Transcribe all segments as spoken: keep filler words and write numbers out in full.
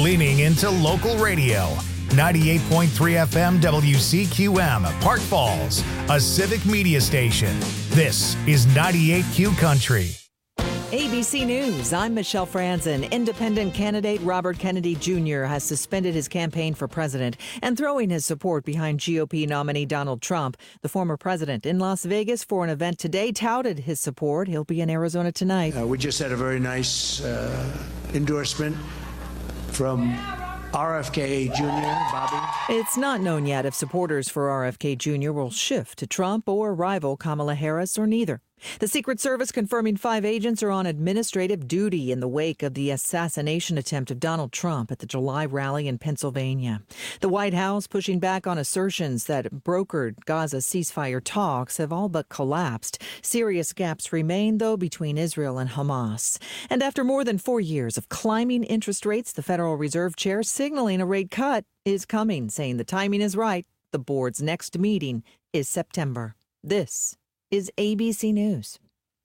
leaning into local radio. ninety-eight point three F M W C Q M, Park Falls, a civic media station. This is ninety-eight Q Country. A B C News, I'm Michelle Franzen. Independent candidate Robert Kennedy Junior has suspended his campaign for president and throwing his support behind G O P nominee Donald Trump. The former president in Las Vegas for an event today touted his support. He'll be in Arizona tonight. Uh, we just had a very nice uh, endorsement from R F K Junior, Bobby. It's not known yet if supporters for R F K Junior will shift to Trump or rival Kamala Harris or neither. The Secret Service confirming five agents are on administrative duty in the wake of the assassination attempt of Donald Trump at the July rally in Pennsylvania. The White House pushing back on assertions that brokered Gaza ceasefire talks have all but collapsed. Serious gaps remain, though, between Israel and Hamas. And after more than four years of climbing interest rates, the Federal Reserve Chair signaling a rate cut is coming, saying the timing is right. The board's next meeting is September. This is A B C News.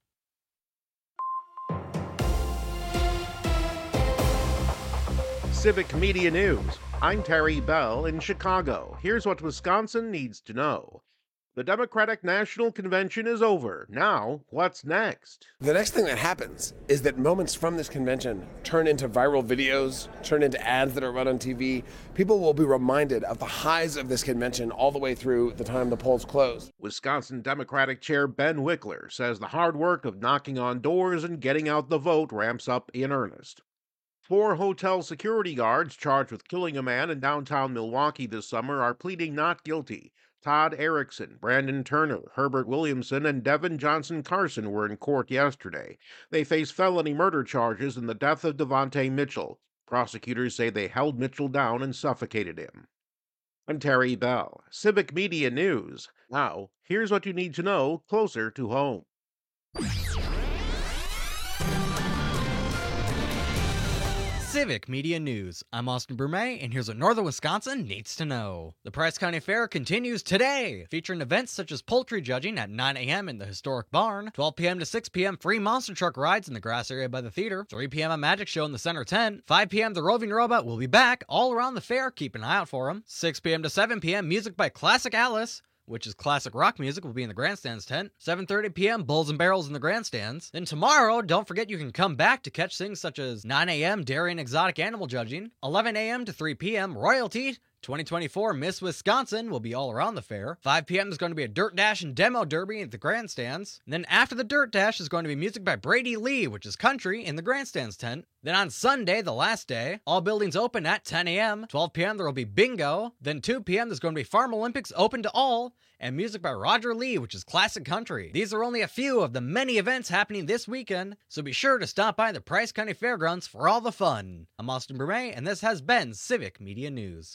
Civic Media News. I'm Terry Bell in Chicago. Here's what Wisconsin needs to know. The Democratic National Convention is over. Now, what's next? The next thing that happens is that moments from this convention turn into viral videos, turn into ads that are run on T V. People will be reminded of the highs of this convention all the way through the time the polls close. Wisconsin Democratic Chair Ben Wickler says the hard work of knocking on doors and getting out the vote ramps up in earnest. Four hotel security guards charged with killing a man in downtown Milwaukee this summer are pleading not guilty. Todd Erickson, Brandon Turner, Herbert Williamson, and Devin Johnson Carson were in court yesterday. They face felony murder charges in the death of Devontae Mitchell. Prosecutors say they held Mitchell down and suffocated him. I'm Terry Bell, Civic Media News. Now, here's what you need to know closer to home. Civic Media News. I'm Austin Brumet, and here's what Northern Wisconsin needs to know. The Price County Fair continues today, featuring events such as poultry judging at nine a.m. in the historic barn, twelve p.m. to six p.m. free monster truck rides in the grass area by the theater, three p.m. a magic show in the center tent, five p.m. the roving robot will be back all around the fair, keep an eye out for him, six p.m. to seven p.m. music by Classic Alice, which is classic rock music, will be in the grandstands tent. seven thirty p.m. Bulls and Barrels in the grandstands. Then tomorrow, don't forget you can come back to catch things such as nine a.m. dairy and exotic animal judging, eleven a.m. to three p.m. royalty. twenty twenty-four Miss Wisconsin will be all around the fair. five p.m. there's going to be a dirt dash and demo derby at the grandstands. And then after the dirt dash is going to be music by Brady Lee, which is country, in the grandstands tent. Then on Sunday, the last day, all buildings open at ten a.m. twelve p.m. there will be bingo. Then two p.m. there's going to be Farm Olympics open to all, and music by Roger Lee, which is classic country. These are only a few of the many events happening this weekend, so be sure to stop by the Price County Fairgrounds for all the fun. I'm Austin Brumet, and this has been Civic Media News.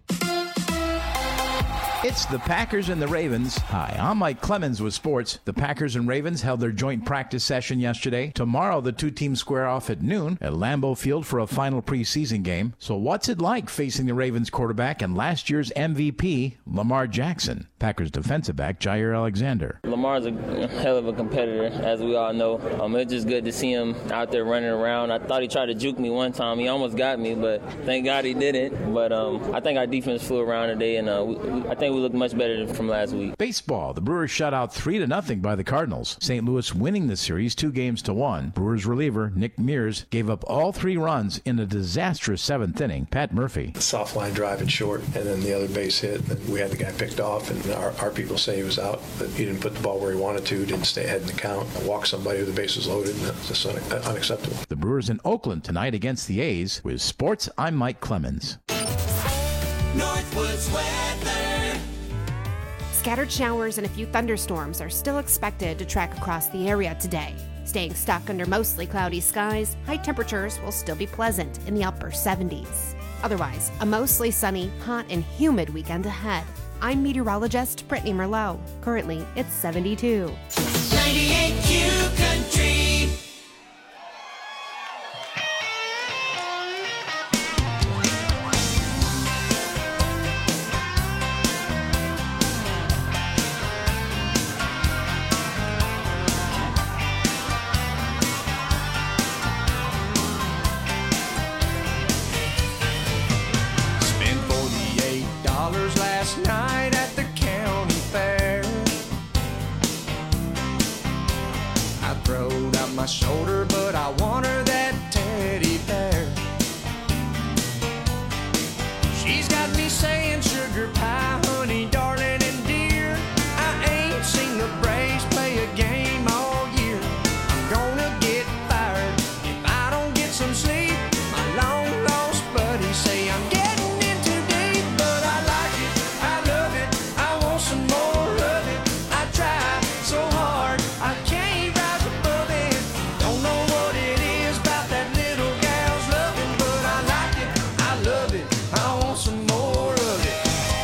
It's the Packers and the Ravens. Hi, I'm Mike Clemens with sports. The Packers and Ravens held their joint practice session yesterday. Tomorrow, the two teams square off at noon at Lambeau Field for a final preseason game. So what's it like facing the Ravens quarterback and last year's M V P, Lamar Jackson? Packers defensive back Jair Alexander. Lamar's a hell of a competitor, as we all know. Um, it's just good to see him out there running around. I thought he tried to juke me one time. He almost got me, but thank God he didn't. But um, I think our defense flew around today, and uh, we, I think we look much better than from last week. Baseball. The Brewers shut out three to nothing by the Cardinals. Saint Louis winning the series two games to one. Brewers reliever Nick Mears gave up all three runs in a disastrous seventh inning. Pat Murphy. Soft line drive and short, and then the other base hit. And we had the guy picked off, and our, our people say he was out, but he didn't put the ball where he wanted to, didn't stay ahead in the count, walked somebody with the bases loaded, and that's just un- unacceptable. The Brewers in Oakland tonight against the A's. With sports, I'm Mike Clemens. Northwoods weather. Scattered showers and a few thunderstorms are still expected to track across the area today. Staying stuck under mostly cloudy skies, high temperatures will still be pleasant in the upper seventies. Otherwise, a mostly sunny, hot, and humid weekend ahead. I'm meteorologist Brittany Merlot. Currently, it's seventy-two. ninety-eight Q Country. She's got me saying sugar pie, honey, darling, and dear. I ain't seen the Braves play a game all year. I'm gonna get fired if I don't get some sleep. My long lost buddies say I'm getting in too deep, but I like it, I love it, I want some more of it. I try so hard, I can't rise above it. Don't know what it is about that little gal's loving, but I like it, I love it, I want some more of it.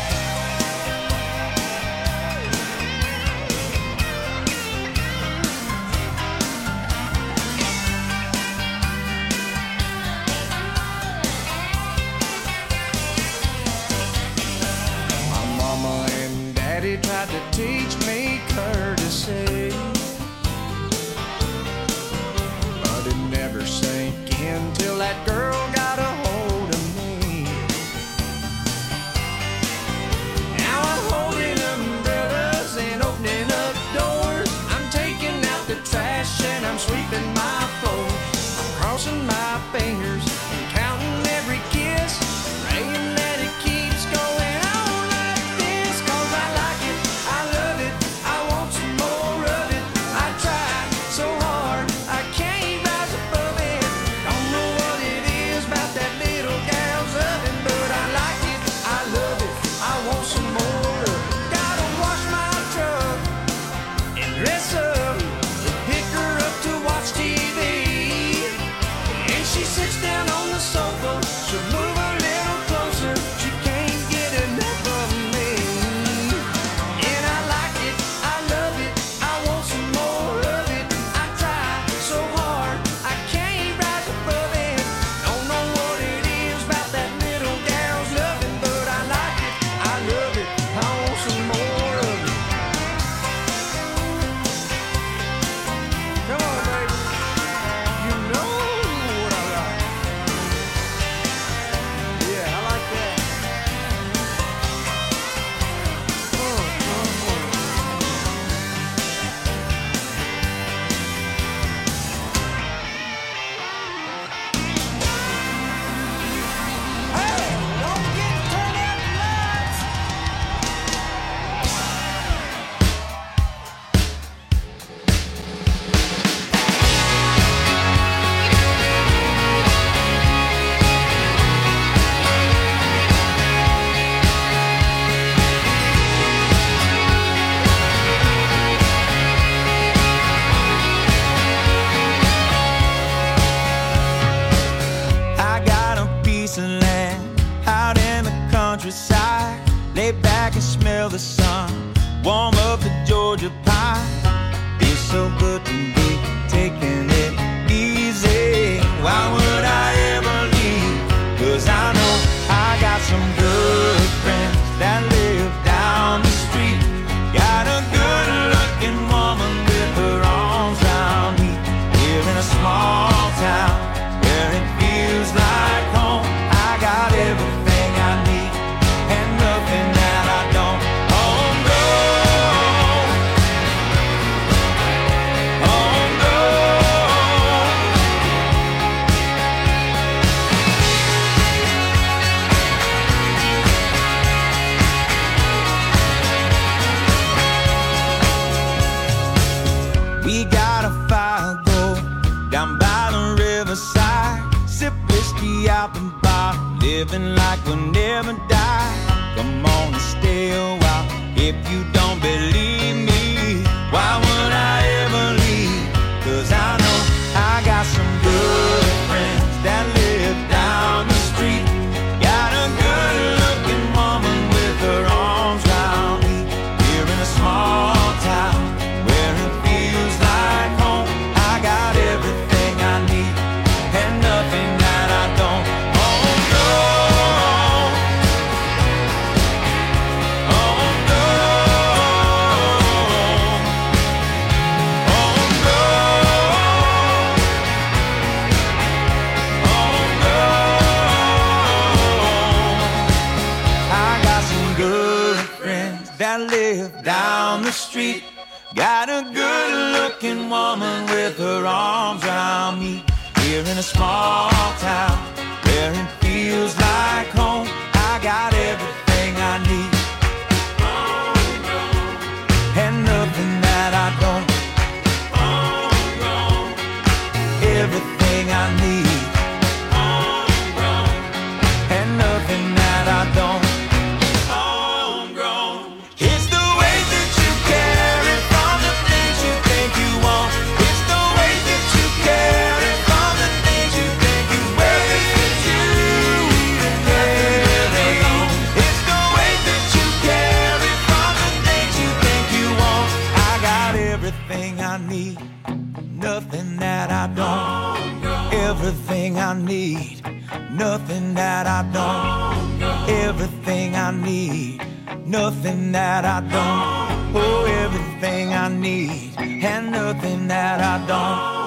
My mama and daddy tried to teach me courtesy, but it never sank in till that girl got a hold of me. Now I'm holding umbrellas and opening up doors. I'm taking out the trash and I'm sweeping my floor. I'm crossing my fingers and counting every kiss, praying that it keeps going on like this. 'Cause I like it, I love it, I want some more of it. I try so hard, I can't rise above it. Don't know what it is about that little gal's oven, but I like it, I love it, I want some more of it. Gotta wash my truck and dress up, pick her up to watch T V. And she sits down on the sofa, she'll move a little closer, she can't get enough of me. And I like it, I love it, I want some more of it. I try so hard, I can't rise above it. Don't know what it is about that little gal's loving, but I like it, I love it, I want some more of it. Come on, baby, you know what I like. Yeah, I like that. Uh, uh, uh. Hey, don't get turn out the lights. I got a piece of land out in the countryside. Lay back and smell the sun, warm up the Georgia pine. Feels so good to be taking it easy. Why would I ever leave? 'Cause I know I got some good friends that live down the street. Got a good looking woman with her arms round me. Here in a small town where it feels like home. I got everything I need and nothing that I don't. Oh no, oh no. We got a fire go down by the riverside. Sip whiskey out the bar, living like we'll never die. Come on and stay a while if you don't believe me. Why would I ever leave? 'Cause I know I got some good friends that live down the street. Got a good looking woman with her arms round me. Here in a small town where it feels like home. I got everything I need and nothing that I don't. Oh no, oh no, oh no, oh no. I got some good friends that live down the street. Got a good looking woman with her arms around me. Here in a small town where it feels like home. I got nothing that I don't. Everything I need, nothing that I don't. Oh, everything I need, and nothing that I don't.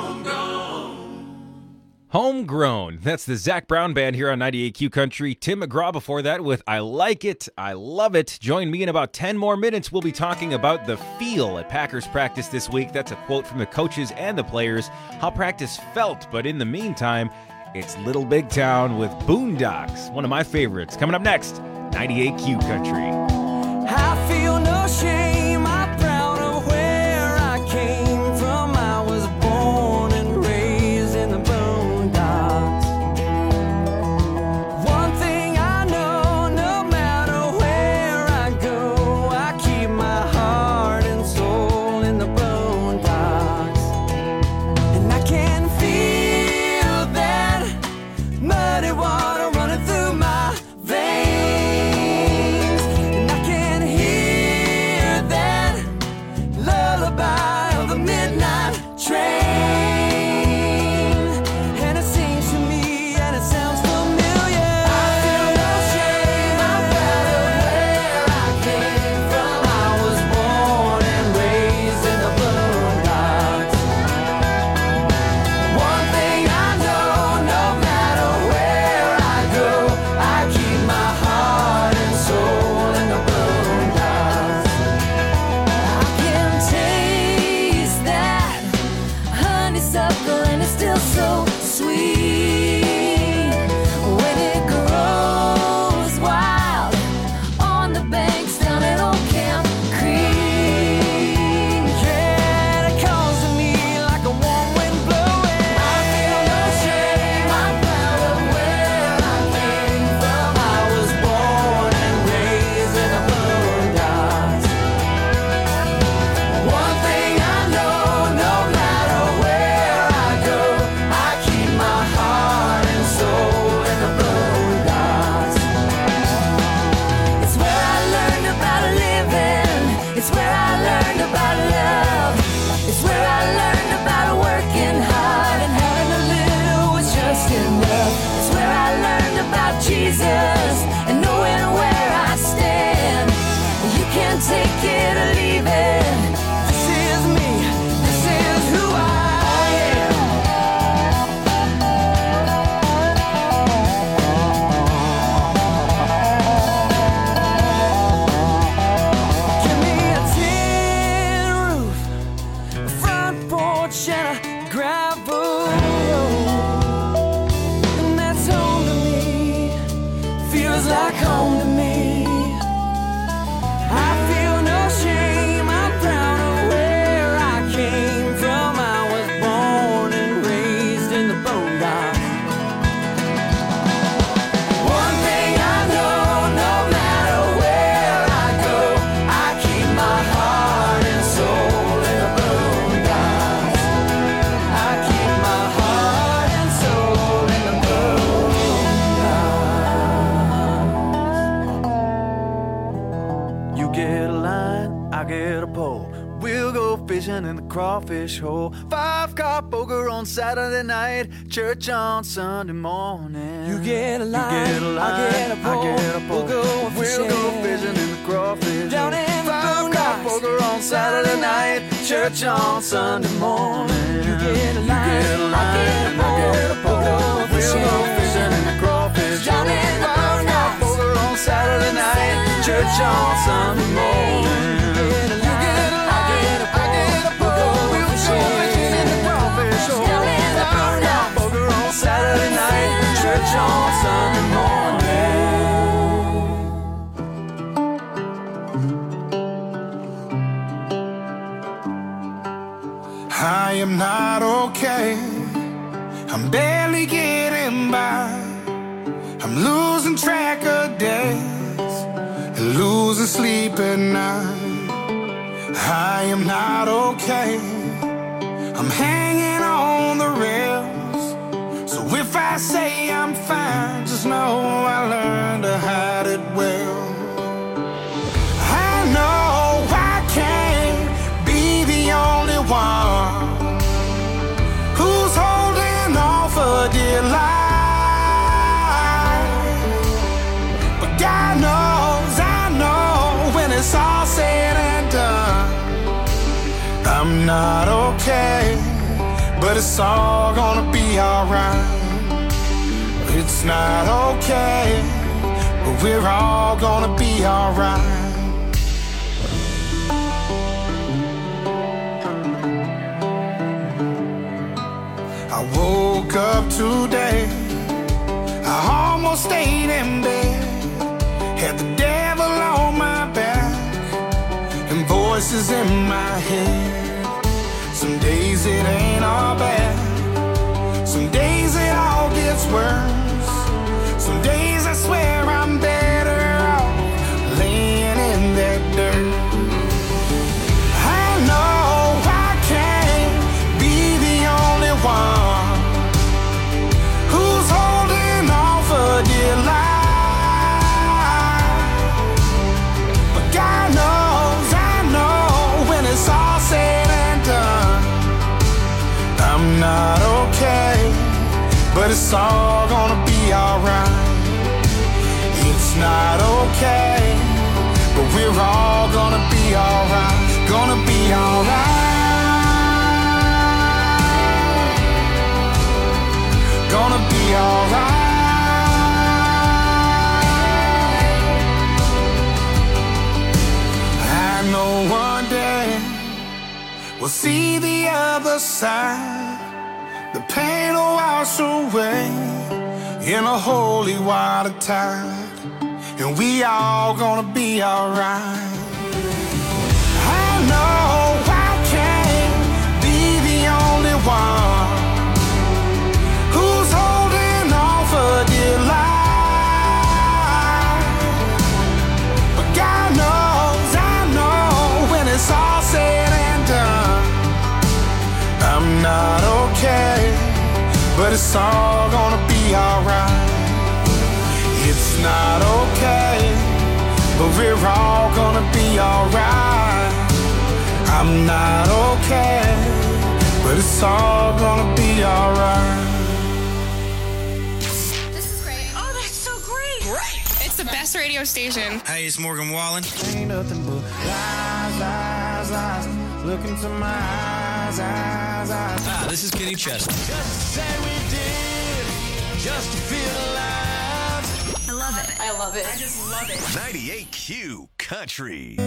Homegrown. That's the Zach Brown Band here on ninety-eight Q Country. Tim McGraw before that with I Like It, I Love It. Join me in about ten more minutes. We'll be talking about the feel at Packers practice this week. That's a quote from the coaches and the players, how practice felt. But in the meantime, it's Little Big Town with Boondocks, one of my favorites. Coming up next, ninety-eight Q Country. I feel no shame, I'm proud of where I came from. I was born and raised in the boondocks. One thing I know, no matter where I go, I keep my heart and soul in the boondocks. And I can feel that muddy water running through my veins. And I can hear that lullaby of the midnight train. And it sings to me and it sounds familiar. I feel no shame, I'm proud of where I came from. I was born and raised in the boondocks. One thing I know, no matter where I go, I keep my heart and soul in the boondocks. I can taste that honeysuckle and it's still so sweet when it grows wild on the banks down at Old Camp Creek. Yeah, it calls to me like a warm wind blowing. I feel no shame, I'm proud of where I came from. I was born and raised in the boondocks. One thing I know, no matter where I go, I keep my heart and soul in the boondocks. It's where I learned about living. It's where I learned about love. It's where I learned about working hard and having a little was just enough. It's where I learned about Jesus and knowing where I stand. You can take it or leave it. This is me. This is who I am. Give me a tin roof, a front porch, and a gravel road, and that's home to me. Feels like home to me. I feel no shame, I'm proud of where I came from. I was born and raised in the boondocks. One thing I know, no matter where I go, I keep my heart and soul in the boondocks. I keep my heart and soul in the boondocks. You get a line, I get a pole. We'll go fishing in the crawfish hole. Five car poker on Saturday night, church on Sunday morning. You get a line, you get a line, I get a pole. I get a pole. We'll go fishing, we'll go fishing in the crawfish down hole. In the Five car poker on Saturday night, church on Sunday morning. You get a line, you get a line, I get a pole. I get a pole. We'll go fishing, we'll go fishing in the crawfish down in the Five car poker on Saturday night, church on Sunday morning. Saturday night, church on Sunday morning. I am not okay. I'm barely getting by. I'm losing track of days, losing sleep at night. I am not okay. I'm hanging on the rails. So if I say I'm fine, just know I learned to hide it well. I know I can't be the only one who's holding on for dear life. I'm not okay, but it's all gonna be alright. It's not okay, but we're all gonna be alright. I woke up today, I almost stayed in bed, had the devil on my back and voices in my head. Some days it ain't all bad, some days it all gets worse. Some days I swear I'm better off laying in that dirt. I know I can't be the only one who's holding on for dear life. But God knows, I know when it's all said and done, I'm not okay, but it's all gonna be alright. It's not okay, but we're all gonna be alright. Gonna be alright. Gonna be alright. I know one day we'll see the other side. The pain will wash away in a holy water tide, and we all gonna be alright. I know I can't be the only one who's holding on for dear life. But God knows, I know when it's all said and done, I'm not okay, but it's all gonna be alright. It's not okay, but we're all gonna be alright. I'm not okay, but it's all gonna be alright. This is great. Oh, that's so great. Great. It's the best radio station. Hey, it's Morgan Wallen. Ain't nothing but lies, lies, lies. Look into my eyes, eyes, eyes. Ah, this is Kenny Chesney. Just to say we did, just to feel alive. I love it. I love it. I just love it. ninety-eight Q Country.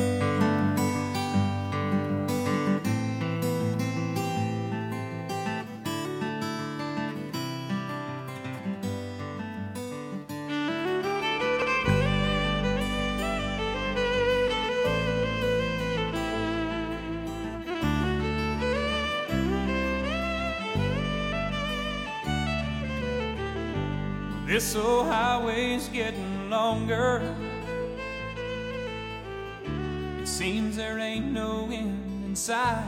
This old highway's getting longer. It seems there ain't no end in sight.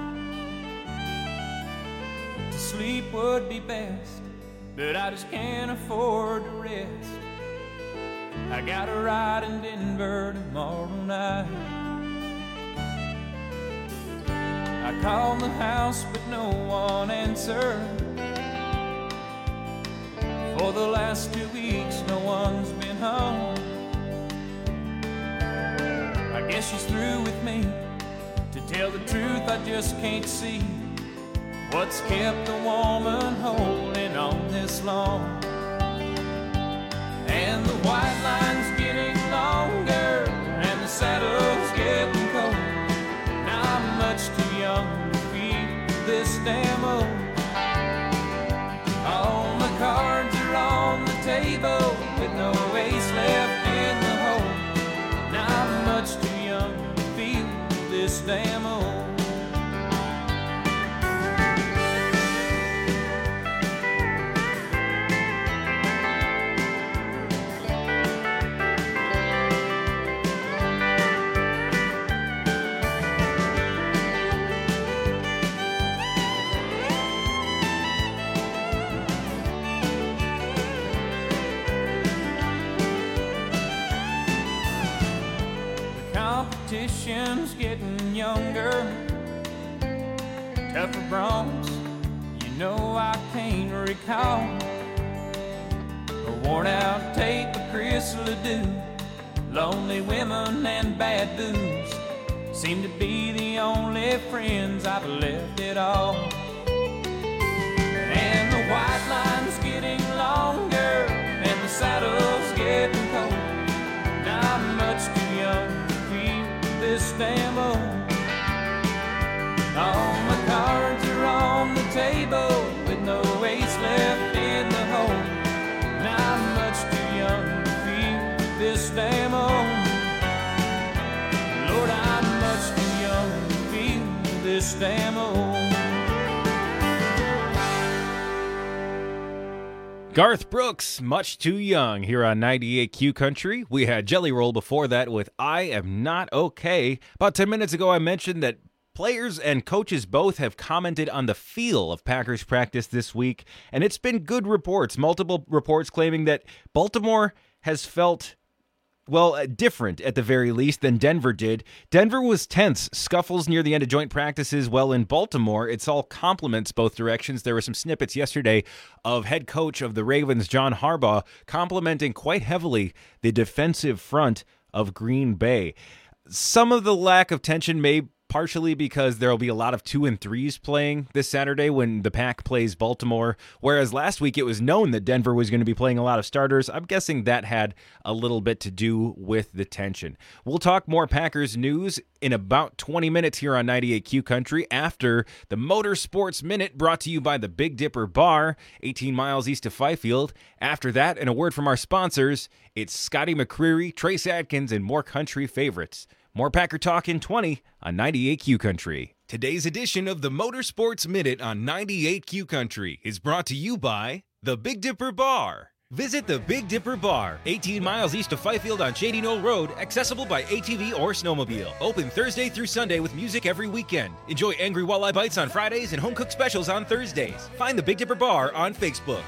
To sleep would be best, but I just can't afford to rest. I got a ride in Denver tomorrow night. I called the house, but no one answered. For the last two weeks, no one's been home. I guess she's through with me. To tell the truth, I just can't see what's kept the woman holding on this long. And the white line's getting longer, and the saddle's getting cold. Now I'm much too young to feel this damn old. All my cards are on the table with no ace left in the hole. Now I'm much too young to feel this damn old. Competition's getting younger, tougher broncs, you know I can't recall. A worn out tape of Chris Ledoux, lonely women and bad booze. seem to be the only friends I've left at all. And the white line's getting longer, and the saddle's getting cold. Now I'm much too young to feel this damn old. All my cards are on the table with no ace left in the hole. Now I'm much too young to feel this damn old. Lord, I'm much too young to feel this damn old. Garth Brooks, Much Too Young, here on ninety-eight Q Country. We had Jelly Roll before that with I Am Not Okay. About ten minutes ago, I mentioned that players and coaches both have commented on the feel of Packers practice this week, and it's been good reports. Multiple reports claiming that Baltimore has felt, well, different at the very least than Denver did. Denver was tense, scuffles near the end of joint practices. Well, in Baltimore, it's all compliments both directions. There were some snippets yesterday of head coach of the Ravens, John Harbaugh, complimenting quite heavily the defensive front of Green Bay. Some of the lack of tension may partially because there will be a lot of two and threes playing this Saturday when the Pack plays Baltimore, whereas last week it was known that Denver was going to be playing a lot of starters. I'm guessing that had a little bit to do with the tension. We'll talk more Packers news in about twenty minutes here on ninety-eight Q Country after the Motorsports Minute brought to you by the Big Dipper Bar, eighteen miles east of Fifield. After that, and a word from our sponsors, it's Scotty McCreery, Trace Adkins, and more country favorites. More Packer Talk in twenty on ninety-eight Q Country. Today's edition of the Motorsports Minute on ninety-eight Q Country is brought to you by the Big Dipper Bar. Visit the Big Dipper Bar, eighteen miles east of Fifield on Shady Knoll Road, accessible by A T V or snowmobile. Open Thursday through Sunday with music every weekend. Enjoy Angry Walleye Bites on Fridays and home-cooked specials on Thursdays. Find the Big Dipper Bar on Facebook.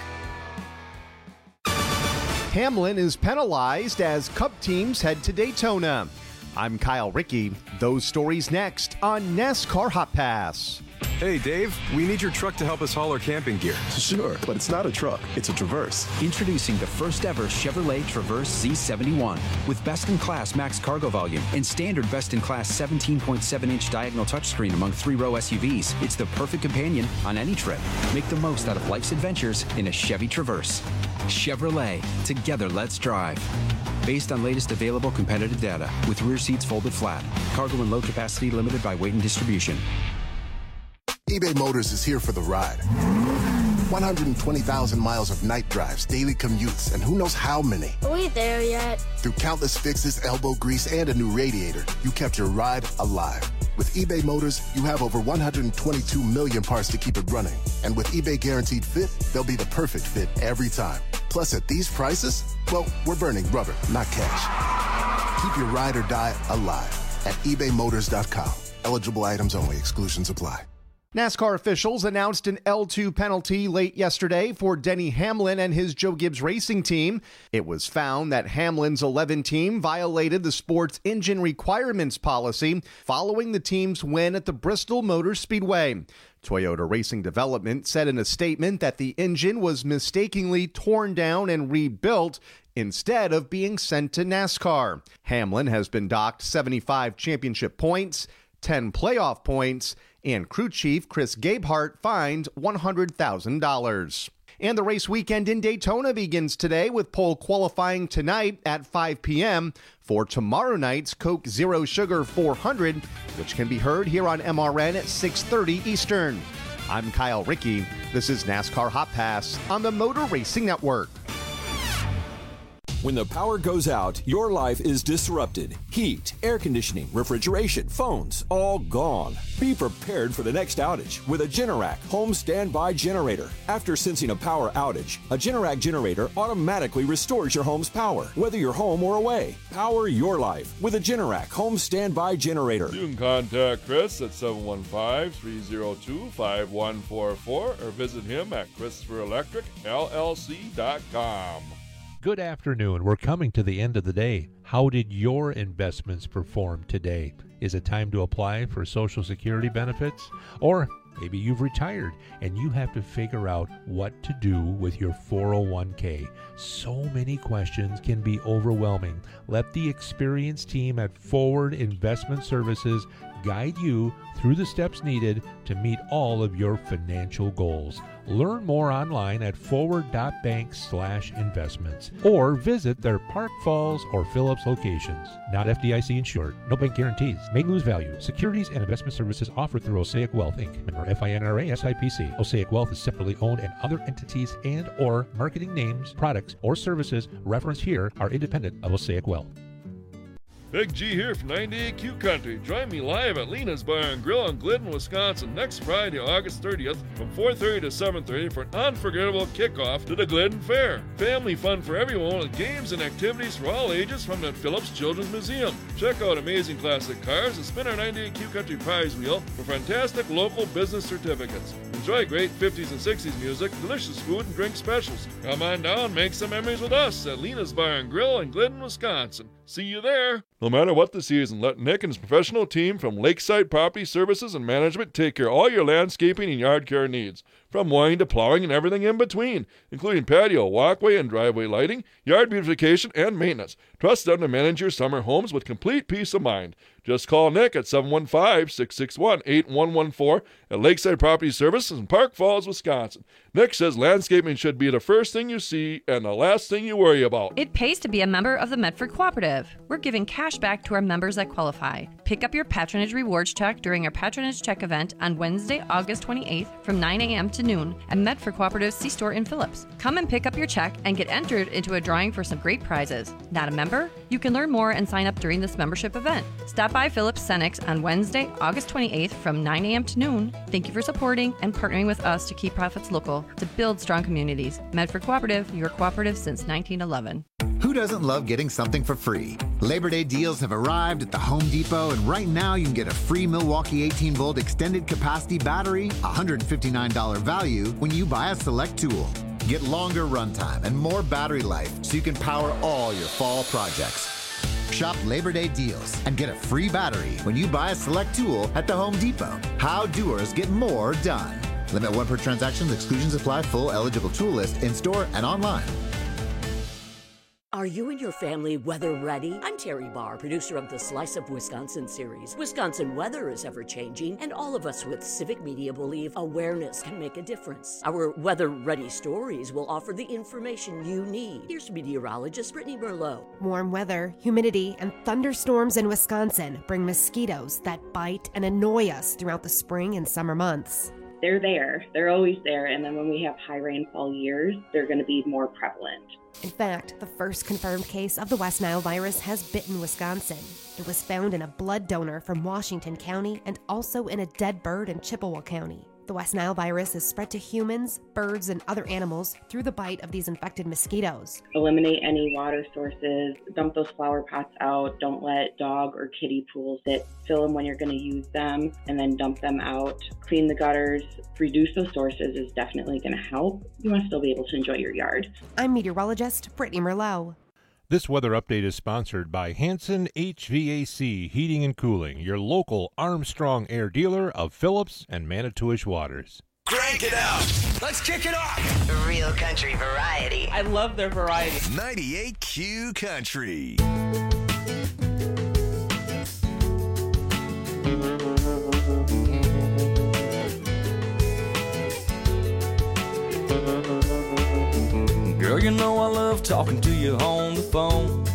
Hamlin is penalized as Cup teams head to Daytona. I'm Kyle Rickey. Those stories next on NASCAR Hot Pass. Hey, Dave, we need your truck to help us haul our camping gear. Sure, but it's not a truck, it's a Traverse. Introducing the first ever Chevrolet Traverse Z seventy-one. With best-in-class max cargo volume and standard best-in-class seventeen point seven inch diagonal touchscreen among three-row S U Vs, it's the perfect companion on any trip. Make the most out of life's adventures in a Chevy Traverse. Chevrolet, together let's drive. Based on latest available competitive data, with rear seats folded flat. Cargo and load capacity limited by weight and distribution. eBay Motors is here for the ride. one hundred twenty thousand miles of night drives, daily commutes, and who knows how many. Are we there yet? Through countless fixes, elbow grease, and a new radiator, you kept your ride alive. With eBay Motors, you have over one hundred twenty-two million parts to keep it running. And with eBay Guaranteed Fit, they'll be the perfect fit every time. Plus, at these prices, well, we're burning rubber, not cash. Keep your ride or die alive at ebay motors dot com. Eligible items only. Exclusions apply. NASCAR officials announced an L two penalty late yesterday for Denny Hamlin and his Joe Gibbs Racing team. It was found that Hamlin's eleven team violated the sport's engine requirements policy following the team's win at the Bristol Motor Speedway. Toyota Racing Development said in a statement that the engine was mistakenly torn down and rebuilt instead of being sent to NASCAR. Hamlin has been docked seventy-five championship points, ten playoff points, and crew chief Chris Gabehart fined one hundred thousand dollars. And the race weekend in Daytona begins today with pole qualifying tonight at five p.m. for tomorrow night's Coke Zero Sugar four hundred, which can be heard here on M R N at six thirty Eastern. I'm Kyle Rickey. This is NASCAR Hot Pass on the Motor Racing Network. When the power goes out, your life is disrupted. Heat, air conditioning, refrigeration, phones, all gone. Be prepared for the next outage with a Generac home standby generator. After sensing a power outage, a Generac generator automatically restores your home's power, whether you're home or away. Power your life with a Generac home standby generator. You can contact Chris at seven one five, three oh two, five one four four or visit him at Christopher Electric L L C dot com. Good afternoon. We're coming to the end of the day. How did your investments perform today? Is it time to apply for Social Security benefits? Or Maybe you've retired and you have to figure out what to do with your four oh one k. So many questions can be overwhelming. Let the experienced team at Forward Investment Services guide you through the steps needed to meet all of your financial goals. Learn more online at forward.bank slash investments or visit their Park Falls or Phillips locations. Not F D I C insured. No bank guarantees. May lose value. Securities and investment services offered through Osaic Wealth, Incorporated. Member F I N R A S I P C. Osaic Wealth is separately owned, and other entities and or marketing names, products, or services referenced here are independent of Osaic Wealth. Big G here from ninety-eight Q Country. Join me live at Lena's Bar and Grill in Glidden, Wisconsin next Friday, August thirtieth from four thirty to seven thirty for an unforgettable kickoff to the Glidden Fair. Family fun for everyone with games and activities for all ages from the Phillips Children's Museum. Check out amazing classic cars and spin our ninety-eight Q Country prize wheel for fantastic local business certificates. Enjoy great fifties and sixties music, delicious food and drink specials. Come on down, make some memories with us at Lena's Bar and Grill in Glidden, Wisconsin. See you there. No matter what the season, let Nick and his professional team from Lakeside Property Services and Management take care of all your landscaping and yard care needs. From mowing to plowing and everything in between, including patio, walkway, and driveway lighting, yard beautification, and maintenance. Trust them to manage your summer homes with complete peace of mind. Just call Nick at seven one five, six six one, eight one one four at Lakeside Property Services in Park Falls, Wisconsin. Nick says landscaping should be the first thing you see and the last thing you worry about. It pays to be a member of the Medford Cooperative. We're giving cash back to our members that qualify. Pick up your patronage rewards check during our patronage check event on Wednesday, August twenty-eighth from nine a.m. to noon at Medford Cooperative C-Store in Phillips. Come and pick up your check and get entered into a drawing for some great prizes. Not a member? You can learn more and sign up during this membership event. Stop by Phillips Cenex on Wednesday, August twenty-eighth from nine a.m. to noon. Thank you for supporting and partnering with us to keep profits local, to build strong communities. Medford Cooperative, your cooperative since nineteen eleven. Who doesn't love getting something for free? Labor Day deals have arrived at the Home Depot, and right now you can get a free Milwaukee eighteen volt extended capacity battery, one hundred fifty-nine dollars value, when you buy a select tool. Get longer runtime and more battery life so you can power all your fall projects. Shop Labor Day deals and get a free battery when you buy a select tool at the Home Depot. How doers get more done. Limit one per transaction. Exclusions apply. Full eligible tool list in store and online. Are you and your family weather ready? I'm Terry Barr, producer of the Slice of Wisconsin series. Wisconsin weather is ever changing, and all of us with civic media believe awareness can make a difference. Our weather ready stories will offer the information you need. Here's meteorologist Brittany Merlot. Warm weather, humidity, and thunderstorms in Wisconsin bring mosquitoes that bite and annoy us throughout the spring and summer months. They're there. They're always there. And then when we have high rainfall years, they're going to be more prevalent. In fact, the first confirmed case of the West Nile virus has bitten Wisconsin. It was found in a blood donor from Washington County and also in a dead bird in Chippewa County. The West Nile virus is spread to humans, birds, and other animals through the bite of these infected mosquitoes. Eliminate any water sources, dump those flower pots out, don't let dog or kitty pools sit, fill them when you're going to use them, and then dump them out. Clean the gutters, reduce those sources is definitely going to help. You want to still be able to enjoy your yard. I'm meteorologist Brittany Merlot. This weather update is sponsored by Hanson H V A C Heating and Cooling, your local Armstrong Air dealer of Phillips and Manitowish Waters. Crank it out. Let's kick it off. Real country variety. I love their variety. ninety-eight Q Country. Girl, you know I love talking to you on the phone.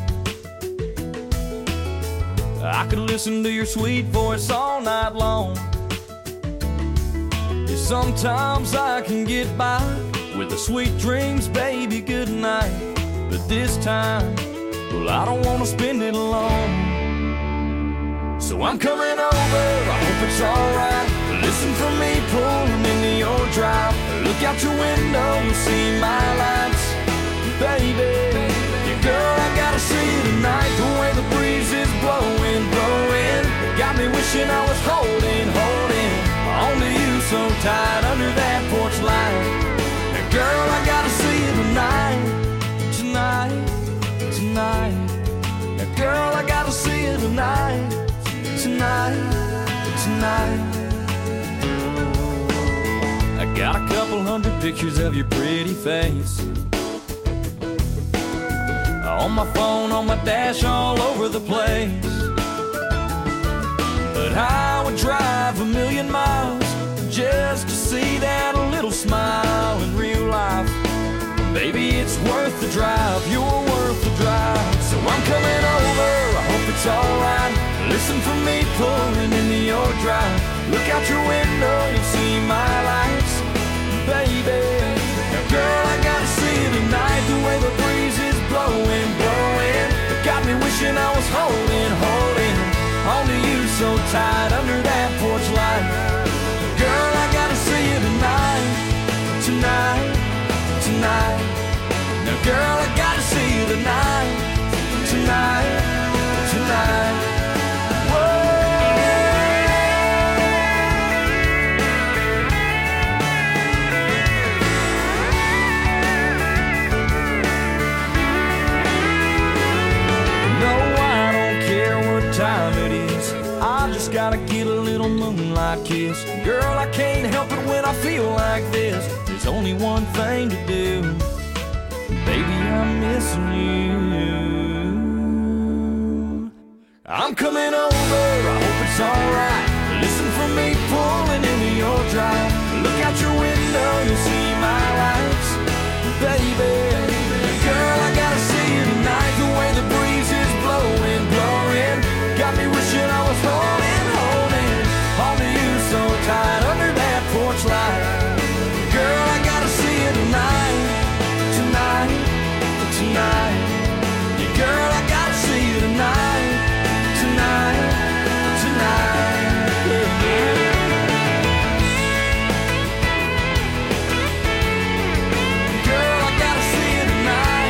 I could listen to your sweet voice all night long. Yeah, sometimes I can get by with the sweet dreams, baby, good night. But this time, well, I don't want to spend it alone. So I'm coming over, I hope it's alright. Listen for me pulling into your drive. Look out your window, you'll see my lights. Baby, yeah, girl, I gotta see you tonight. The way the breeze is blowing, blowing, got me wishing I was holding, holding on to you so tight under that porch light. And girl, I gotta see you tonight, tonight, tonight. And girl, I gotta see you tonight, tonight, tonight. pictures of your pretty face. On my phone, on my dash, all over the place. But I would drive a million miles just to see that little smile in real life. Baby, it's worth the drive, you're worth the drive. So I'm coming over, I hope it's alright. Listen for me pulling into your drive. Look out your window, you'll see my lights. Baby, now girl, I gotta see you tonight. The way the breeze is blowing, blowing, it got me wishing I was holding, holding onto you so tight under that porch light. Girl, I gotta see you tonight, tonight, tonight. Now girl, I gotta see you tonight, tonight, tonight. Time it is, I just gotta get a little moonlight kiss. Girl, I can't help it when I feel like this. There's only one thing to do, baby, I'm missing you. I'm coming over, I hope it's alright. Listen for me pulling into your drive. Look out your window, you'll see my lights. Baby, girl, I gotta see you tonight. The way the breeze is blowing, blowing, got me wishing I was holding, holding onto you so tight under that porch light. Girl, I gotta see you tonight, tonight, tonight. Yeah, girl, I gotta see you tonight, tonight, tonight. Yeah, yeah. Girl, I gotta see you tonight.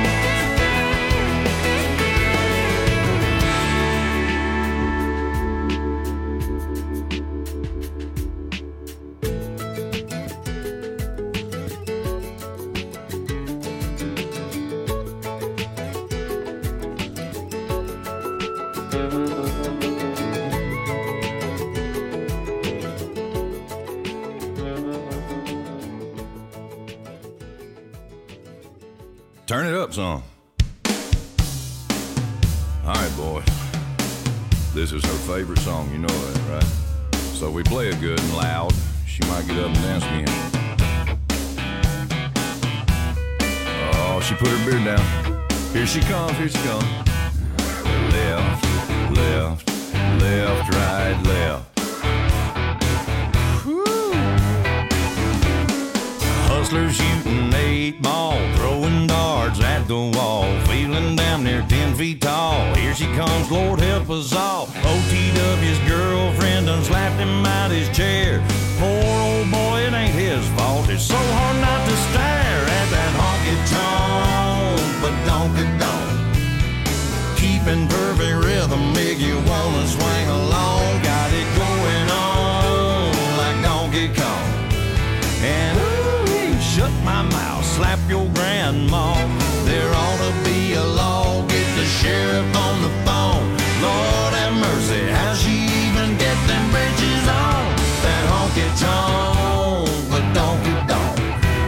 Turn it up some. All right, boys. This is her favorite song, you know that, right? So if we play it good and loud, she might get up and dance again. Oh, she put her beard down. Here she comes, here she comes. Left, left, left, right, left. Hustlers shooting eight ball, throwing darts at the wall, feeling damn near ten feet tall. Here she comes, Lord help us all. O T W's girlfriend done slapped him out his chair. Poor old boy, it ain't his fault. It's so hard not to stare at that honky-tonk, but donk-a-donk. Keeping perfect rhythm, make you wanna swing along. Got it going on like Donkey Kong. And shut my mouth, slap your grandma. There ought to be a law, get the sheriff on the phone. Lord have mercy, how she even get them bridges on? That honky-tonk, but donky-donk.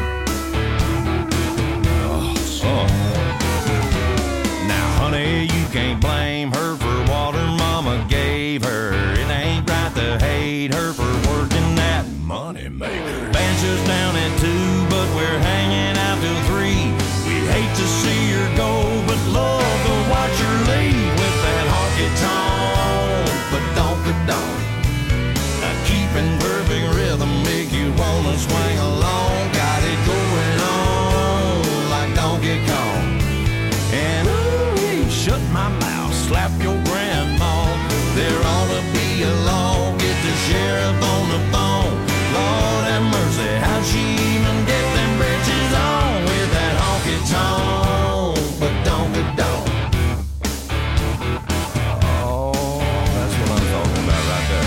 Oh, oh. Now, honey, you can't blame her for what her mama gave her. It ain't right to hate her for working that money maker. Bench us down at two, but we're hanging out till three. We hate to see her go, but love to watch her leave with that honky-tonk, but donk-a-donk. Now keeping perfect rhythm make you wanna swing along. Got it going on like Donkey Kong. And ooh, shut my mouth, slap your grandma. There ought to be a law, get the sheriff on the phone. Lord have mercy, how'd she even get them britches on with that honky-tonk, but donk-a-donk. Oh, that's what I'm talking about right there.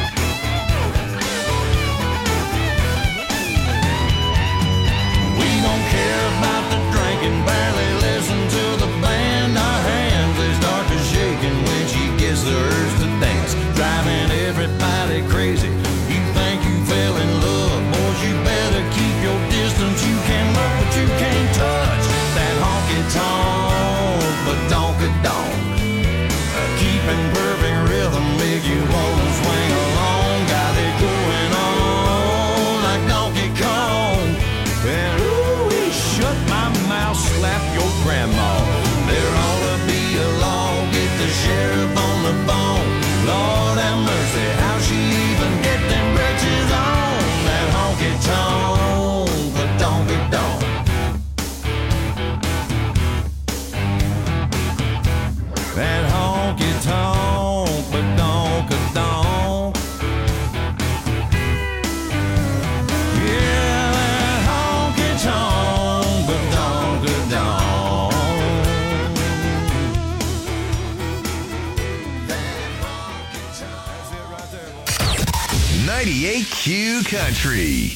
We don't Q Country.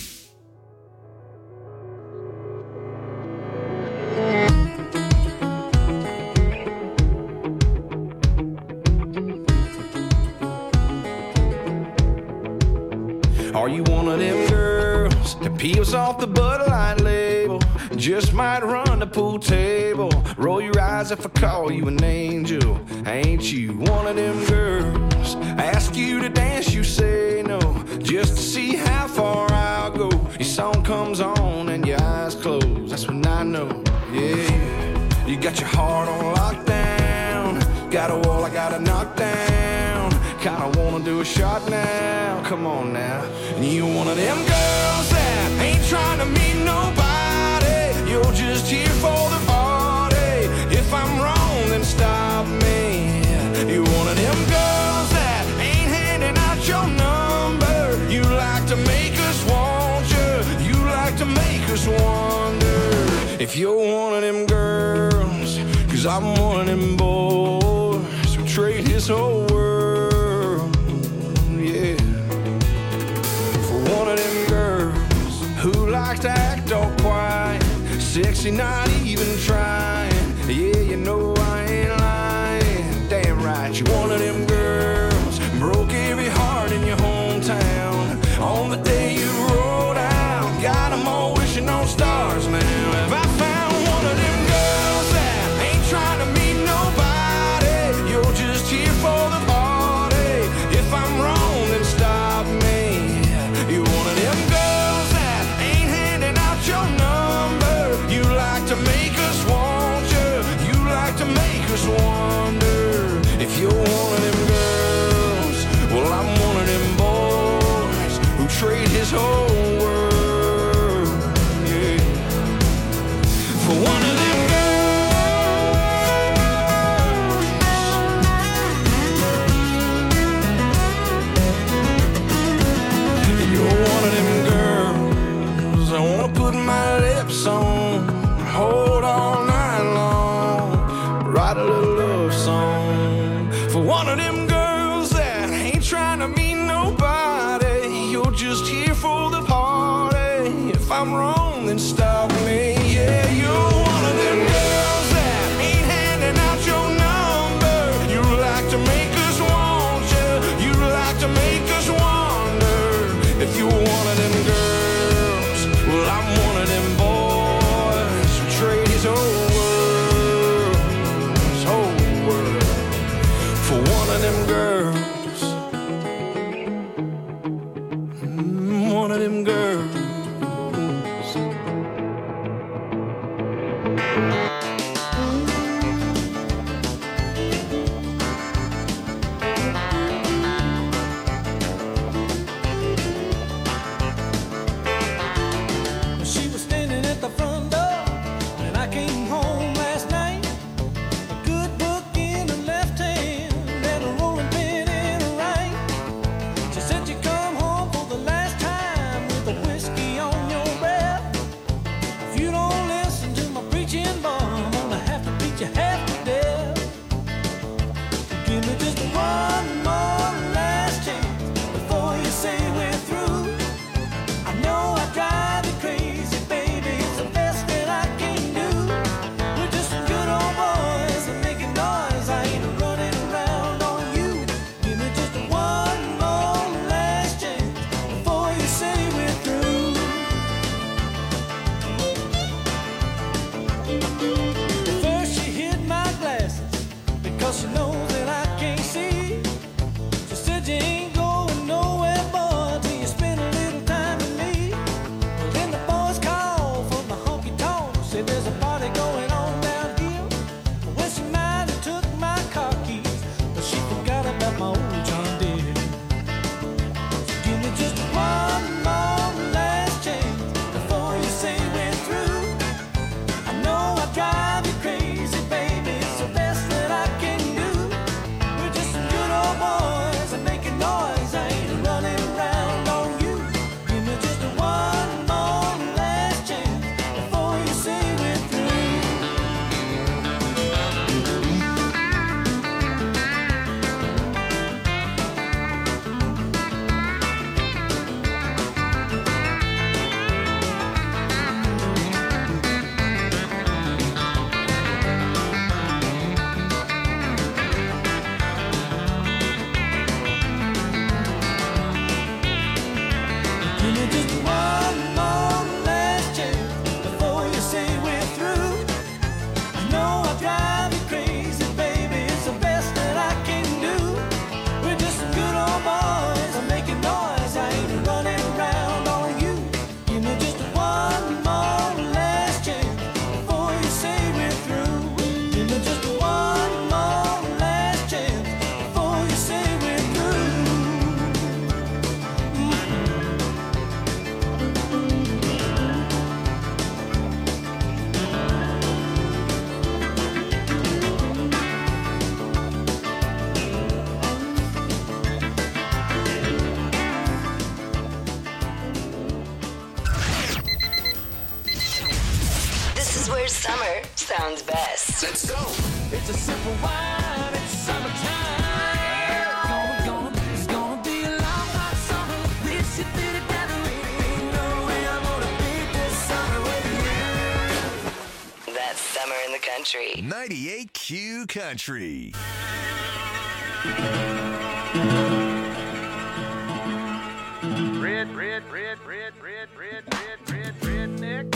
Are you one of them girls that peels off the Bud Light label? Just might run the pool table. Roll your eyes if I call you an angel. Ain't you one of them girls? Ask you to dance, you say no. Just to see how far I'll go. Your song comes on and your eyes close. That's when I know, yeah. You got your heart on lockdown. Got a wall I gotta knock down. Kinda wanna do a shot now. Come on now. You one of them girls that ain't trying to meet nobody. You're just here for the party. If I'm wrong, then stop me. You one of them girls that ain't handing out your number. You like to make us want you. You like to make us wonder if you're one of them girls. Cause I'm one of them boys who trade his whole world, yeah, for one of them girls who likes to act all quiet, sexy, not even trying. Yeah, you know I ain't lying. Damn right, you one of them girls broke every heart in your hometown. On the day you rolled out, got them all wishing on stars now. Have I found one of them girls that ain't trying to meet nobody? You're just here for the party. If I'm wrong, then stop me. You're one of them girls that ain't handing out your number. You like to make us want you. You like to make us wonder if you're one of them girls. Well, I'm one of them boys who trade his whole world, yeah, for one of them girls. You're one of them girls I wanna put my lips on, hold all night long, write a little love song for one of them girls that ain't trying to meet nobody. You're just here for the party. If I'm wrong, then stop me. Yeah, you're one of them girls that ain't handing out your number. You like to make us want you. You like to make us wonder if you're one of them girls. Well, I'm one of them boys who trade his whole world, his whole world for one of them girls. Mm, one of them girls. She was standing at the front door when I came home last night. A good book in her left hand and a rolling pin in her right. She said she'd come home for the last time with a whiskey Give me just one more last chance before you say we're through. I know I drive you crazy, baby, it's the best that I can do. We're just some good old boys, I'm making noise, I ain't running around on you. Give me just one more last chance before you say we're through. Give me just one more last chance before you say we're through. This is where summer sounds best. Let's go. It's a simple wine, it's summertime. Gonna, gonna, it's gonna be a long hot summer. This shit did it together. Ain't no way I'm gonna beat this summer with you. That's summer in the country. ninety-eight Q Country. Red, red, red, red, red, red, red, red, redneck.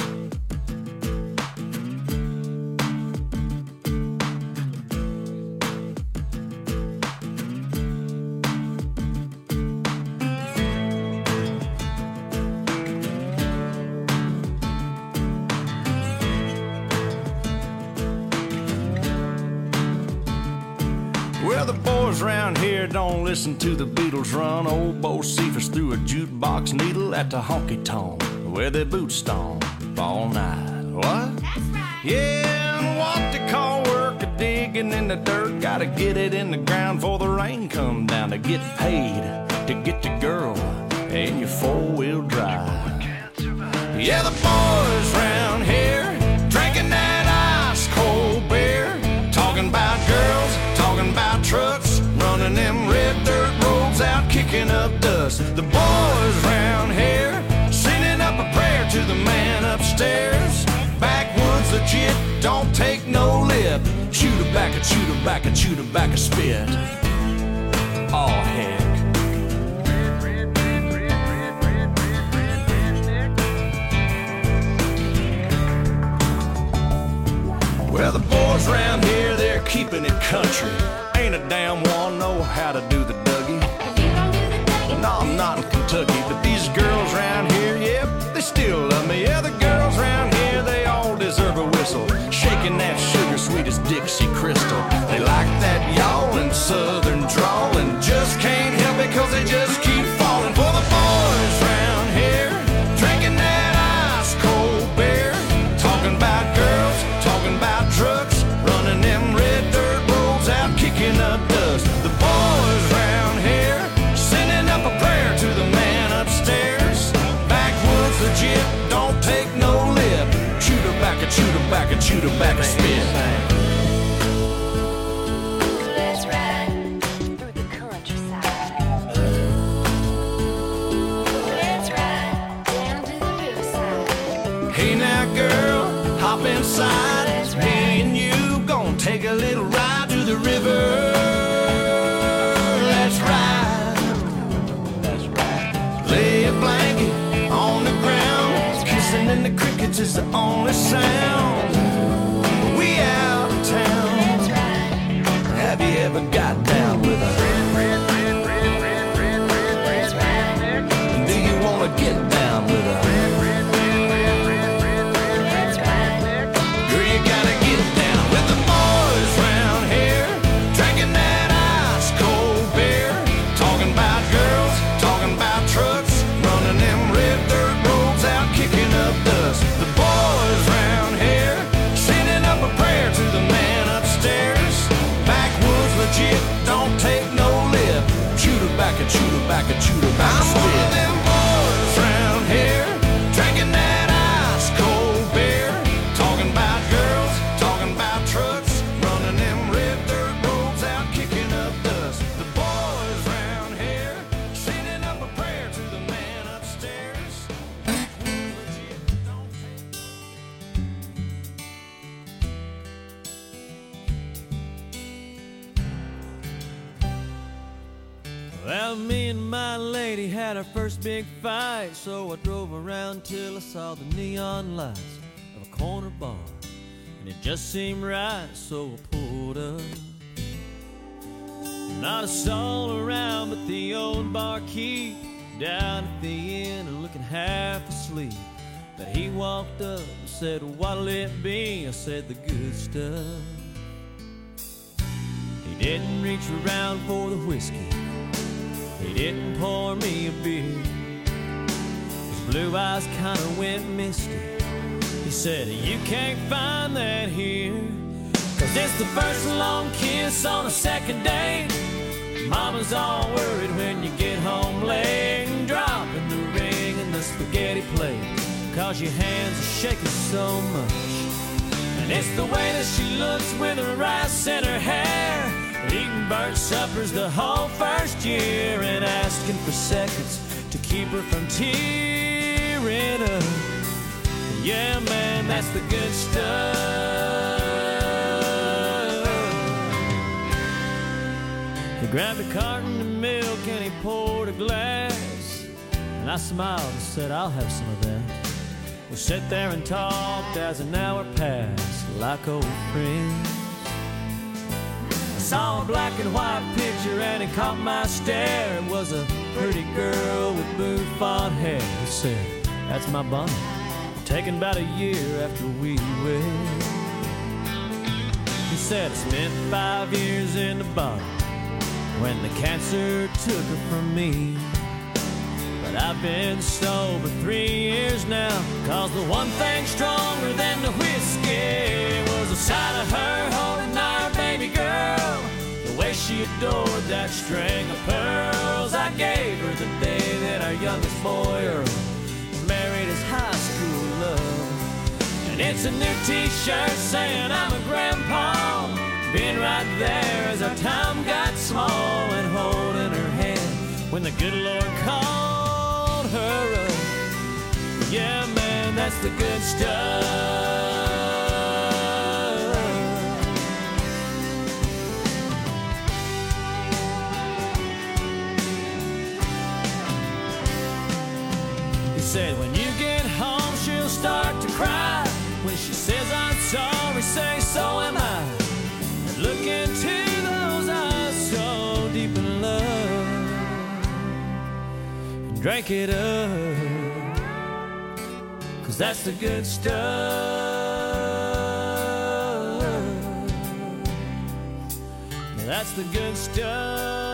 Well, the boys round here don't listen to the Beatles run. Old Bo Cephas threw a jukebox needle at the honky-tonk where they boot stomp all night. What? That's right. Yeah, and what they call work a digging in the dirt. Gotta get it in the ground before the rain come down to get paid to get the girl in your four-wheel drive. Yeah, the boys round here drinking that ice-cold beer, talking about girls, talking about trucks, running them red dirt roads out, kicking up dust. The boys round here sending up a prayer to the man upstairs. Backwoods legit, don't take no lip. Chew tobacco, chew tobacco, chew tobacco, spit. Oh, heck. Well, the boys round here, they're keeping it country. Ain't a damn one know how to do the Dougie. No, I'm not in Kentucky, but these girls round here, yep, they still love me. Yeah, the girls round here, they all deserve a whistle. Shaking that sugar sweet as Dixie Crystal. They like that yawling southern drawl and just can't help it cause they just keep falling for the boys round here. Drinking that ice cold beer, talking about girls, talking about trucks, running them red dirt roads out, kicking up dust. The boys round here sending up a prayer to the man upstairs. Backwoods legit, don't take no lip. Chew tobacco, chew tobacco, chew tobacco, spit. Let's ride through the countryside. Let's ride down to the riverside. Hey now girl, hop inside. Me and you gonna take a little ride to the river. Let's ride. That's right. Lay a blanket on the ground. Kissing in the crickets is the only sound. We out of town. Have you ever got down with a red, red, red, red, red, red, red, red, red? Do you wanna get down with a red, red, red, red, red, red, red, red? Girl, you Well, me and my lady had our first big fight, so I drove around till I saw the neon lights of a corner bar, and it just seemed right, so I pulled up. Not a soul around but the old barkeep down at the inn and looking half asleep. But he walked up and said, what'll it be? I said, the good stuff. He didn't reach around for the whiskey, he didn't pour me a beer. His blue eyes kinda went misty. He said, you can't find that here, 'cause it's the first long kiss on a second date. Mama's all worried when you get home late, and dropping the ring in the spaghetti plate, 'cause your hands are shaking so much. And it's the way that she looks with her rice in her hair, eating burnt suppers the whole first year, and asking for seconds to keep her from tearing up. Yeah, man, that's the good stuff. He grabbed a carton of milk and he poured a glass, and I smiled and said, I'll have some of that. We sat there and talked as an hour passed like old friends. I saw a black and white picture and it caught my stare. It was a pretty girl with bouffant hair. He said, that's my Bonnie, taken about a year after we wed. He said, I spent five years in the bottom when the cancer took her from me. But I've been sober three years now, 'cause the one thing stronger than the whiskey was the sight of her holding our baby girl, the way she adored that string of pearls I gave her the day that our youngest boy Earl married his high school love. And it's a new t-shirt saying I'm a grandpa, being right there as our time got small, and holding her hand when the good Lord called her up. Yeah, man, that's the good stuff. He said, when you get home, she'll start to cry. When she says I'm sorry, say so am I. And look into those eyes so deep in love, and drink it up, 'cause that's the good stuff. Yeah, that's the good stuff.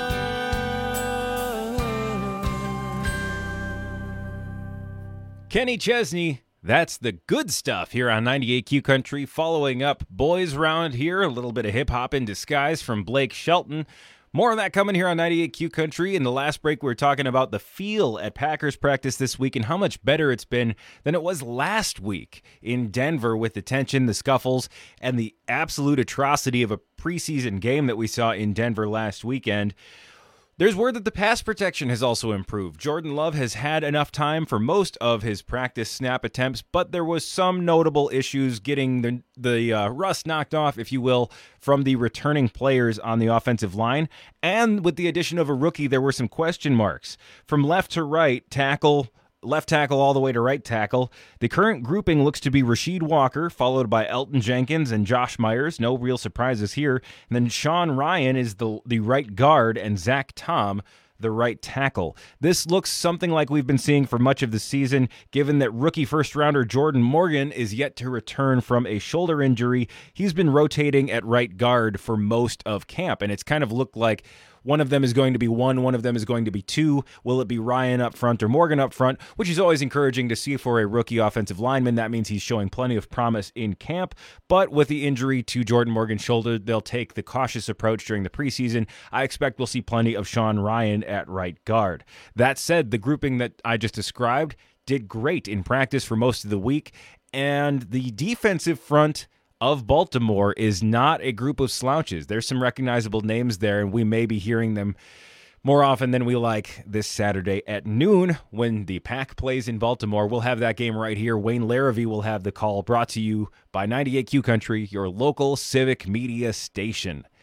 Kenny Chesney, that's the good stuff here on ninety-eight Q Country. Following up Boys Round here, a little bit of hip-hop in disguise from Blake Shelton. More of that coming here on ninety-eight Q Country. In the last break, we were talking about the feel at Packers practice this week and how much better it's been than it was last week in Denver, with the tension, the scuffles, and the absolute atrocity of a preseason game that we saw in Denver last weekend. There's word that the pass protection has also improved. Jordan Love has had enough time for most of his practice snap attempts, but there was some notable issues getting the, the uh, rust knocked off, if you will, from the returning players on the offensive line. And with the addition of a rookie, there were some question marks. From left to right, tackle, left tackle all the way to right tackle, the current grouping looks to be Rasheed Walker, followed by Elton Jenkins and Josh Myers. No real surprises here. And then Sean Ryan is the, the right guard, and Zach Tom the right tackle. This looks something like we've been seeing for much of the season, given that rookie first-rounder Jordan Morgan is yet to return from a shoulder injury. He's been rotating at right guard for most of camp, and it's kind of looked like one of them is going to be one, one of them is going to be two. Will it be Ryan up front or Morgan up front? Which is always encouraging to see for a rookie offensive lineman. That means he's showing plenty of promise in camp. But with the injury to Jordan Morgan's shoulder, they'll take the cautious approach during the preseason. I expect we'll see plenty of Sean Ryan at right guard. That said, the grouping that I just described did great in practice for most of the week. And the defensive front of Baltimore is not a group of slouches. There's some recognizable names there, and we may be hearing them more often than we like this Saturday at noon when the Pack plays in Baltimore. We'll have that game right here. Wayne Larrivee will have the call, brought to you by ninety-eight Q Country, your local civic media station.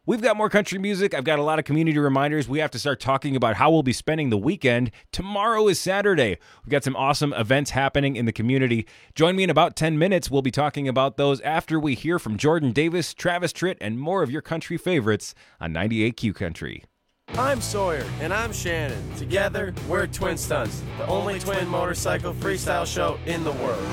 We've got more country music. I've got a lot of community reminders. We have to start talking about how we'll be spending the weekend. Tomorrow is Saturday. We've got some awesome events happening in the community. Join me in about ten minutes. We'll be talking about those after we hear from Jordan Davis, Travis Tritt, and more of your country favorites on ninety-eight Q Country. I'm Sawyer. And I'm Shannon. Together, we're Twin Stunts, the only twin motorcycle freestyle show in the world.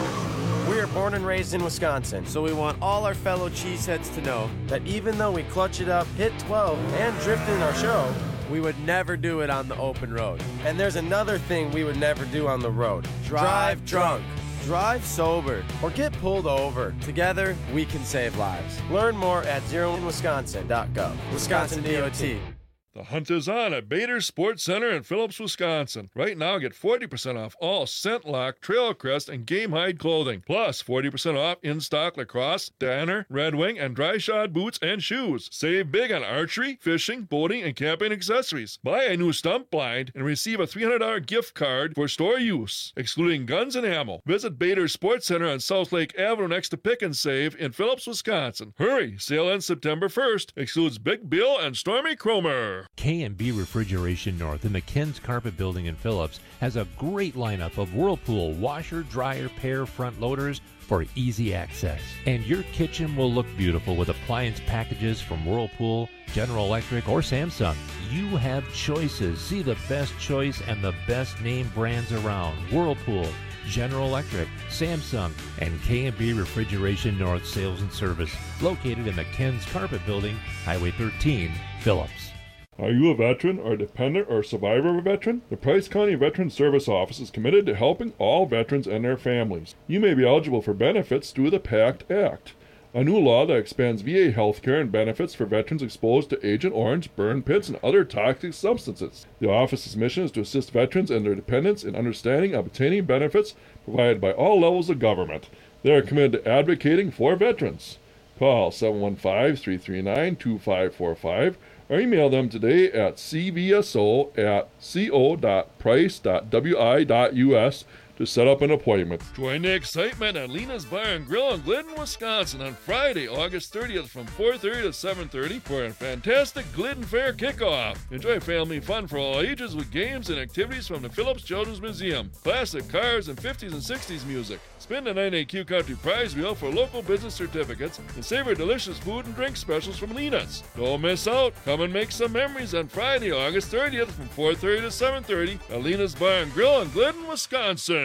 We are born and raised in Wisconsin, so we want all our fellow cheeseheads to know that even though we clutch it up, hit twelve, and drift in our show, we would never do it on the open road. And there's another thing we would never do on the road. Drive drunk. Drive sober or get pulled over. Together, we can save lives. Learn more at zero in wisconsin dot gov. Wisconsin D O T. The hunt is on at Bader Sports Center in Phillips, Wisconsin. Right now, get forty percent off all ScentLock, Trailcrest, and Game Hide clothing. Plus, forty percent off in-stock lacrosse, Danner, Red Wing, and dry shod boots and shoes. Save big on archery, fishing, boating, and camping accessories. Buy a new stump blind and receive a three hundred dollars gift card for store use, excluding guns and ammo. Visit Bader Sports Center on South Lake Avenue next to Pick and Save in Phillips, Wisconsin. Hurry! Sale ends September first. Excludes Big Bill and Stormy Cromer. K and B Refrigeration North in the Ken's Carpet Building in Phillips has a great lineup of Whirlpool washer, dryer, pair front loaders for easy access. And your kitchen will look beautiful with appliance packages from Whirlpool, General Electric, or Samsung. You have choices. See the best choice and the best name brands around. Whirlpool, General Electric, Samsung, and K and B Refrigeration North Sales and Service, located in the Ken's Carpet Building, Highway thirteen, Phillips. Are you a veteran or a dependent or survivor of a veteran? The Price County Veteran Service Office is committed to helping all veterans and their families. You may be eligible for benefits through the PACT Act, a new law that expands V A health care and benefits for veterans exposed to Agent Orange, burn pits, and other toxic substances. The office's mission is to assist veterans and their dependents in understanding and obtaining benefits provided by all levels of government. They are committed to advocating for veterans. Call seven one five, three three nine, two five four five or email them today at c v s o at co dot price dot w i dot u s to set up an appointment. Join the excitement at Lena's Bar and Grill in Glidden, Wisconsin on Friday, August thirtieth from four thirty to seven thirty for a fantastic Glidden Fair kickoff. Enjoy family fun for all ages with games and activities from the Phillips Children's Museum, classic cars, and fifties and sixties music. Spin the ninety-eight Q Country prize wheel for local business certificates and savor delicious food and drink specials from Lena's. Don't miss out. Come and make some memories on Friday, August thirtieth from four thirty to seven thirty at Lena's Bar and Grill in Glidden, Wisconsin.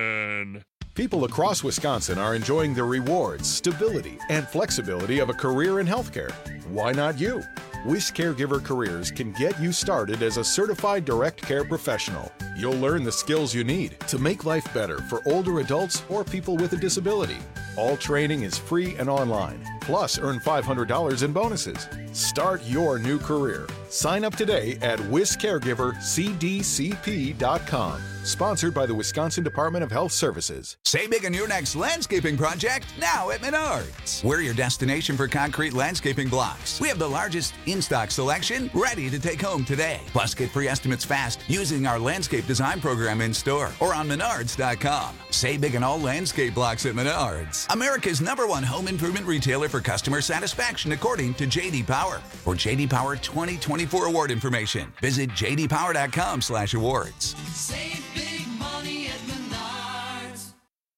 People across Wisconsin are enjoying the rewards, stability, and flexibility of a career in healthcare. Why not you? Wish Caregiver Careers can get you started as a certified direct care professional. You'll learn the skills you need to make life better for older adults or people with a disability. All training is free and online. Plus, earn five hundred dollars in bonuses. Start your new career. Sign up today at wis caregiver c d c p dot com. Sponsored by the Wisconsin Department of Health Services. Say big on your next landscaping project now at Menards. We're your destination for concrete landscaping blocks. We have the largest in-stock selection ready to take home today. Plus, get free estimates fast using our landscape design program in store or on menards dot com. Say big on all landscape blocks at Menards. America's number one home improvement retailer for customer satisfaction according to J D Power. For J D Power twenty twenty-four award information, visit j d power dot com slash awards. Save big money at Menards.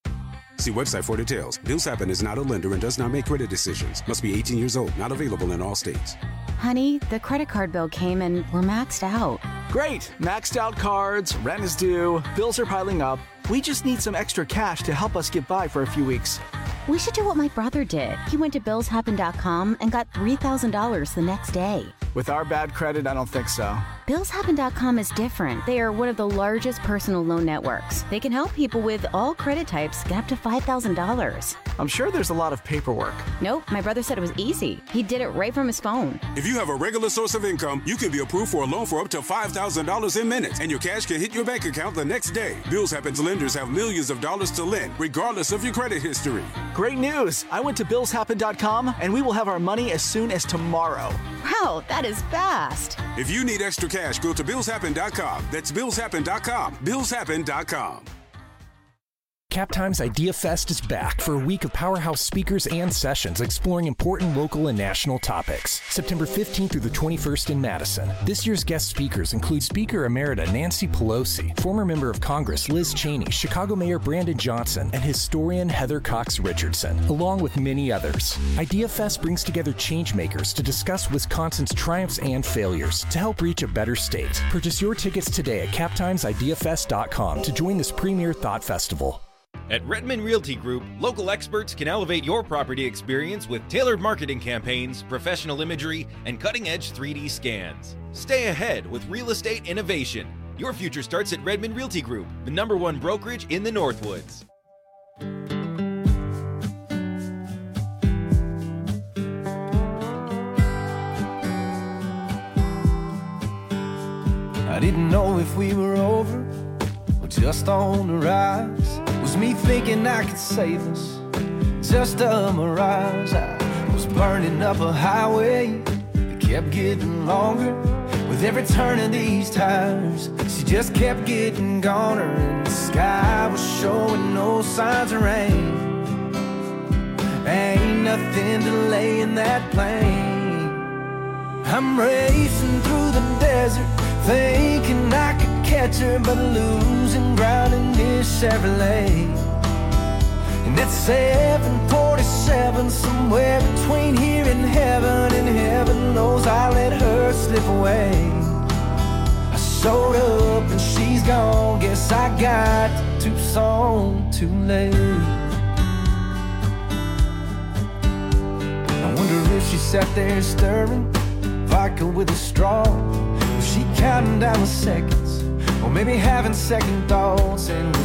See website for details. Bills Happen is not a lender and does not make credit decisions. Must be eighteen years old. Not available in all states. Honey, the credit card bill came and we're maxed out. Great! Maxed out cards, rent is due, bills are piling up. We just need some extra cash to help us get by for a few weeks. We should do what my brother did. He went to bills happen dot com and got three thousand dollars the next day. With our bad credit, I don't think so. bills happen dot com is different. They are one of the largest personal loan networks. They can help people with all credit types get up to five thousand dollars. I'm sure there's a lot of paperwork. Nope, my brother said it was easy. He did it right from his phone. If you have a regular source of income, you can be approved for a loan for up to five thousand dollars in minutes, and your cash can hit your bank account the next day. Bills Happens lenders have millions of dollars to lend, regardless of your credit history. Great news! I went to bills happen dot com, and we will have our money as soon as tomorrow. Wow, that is fast. If you need extra cash, go to bills happen dot com. That's bills happen dot com. bills happen dot com. Cap Times Idea Fest is back for a week of powerhouse speakers and sessions exploring important local and national topics. September fifteenth through the twenty-first in Madison. This year's guest speakers include Speaker Emerita Nancy Pelosi, former member of Congress Liz Cheney, Chicago Mayor Brandon Johnson, and historian Heather Cox Richardson, along with many others. Idea Fest brings together changemakers to discuss Wisconsin's triumphs and failures to help reach a better state. Purchase your tickets today at cap times idea fest dot com to join this premier thought festival. At Redmond Realty Group, local experts can elevate your property experience with tailored marketing campaigns, professional imagery, and cutting-edge three D scans. Stay ahead with real estate innovation. Your future starts at Redmond Realty Group, the number one brokerage in the Northwoods. I didn't know if we were over or just on the rise. Was me thinking I could save us, just a mirage. I was burning up a highway that kept getting longer. With every turn of these tires, she just kept getting goner. And the sky was showing no signs of rain. Ain't nothing delaying that plane. I'm racing through the desert, thinking I could catch her, but losing ground in this Chevrolet. And at seven forty-seven, somewhere between here and heaven, and heaven knows I let her slip away. I showed up and she's gone, guess I got to Tucson too late. I wonder if she sat there stirring vodka with a straw. Was she counting down the seconds, or maybe having second thoughts? And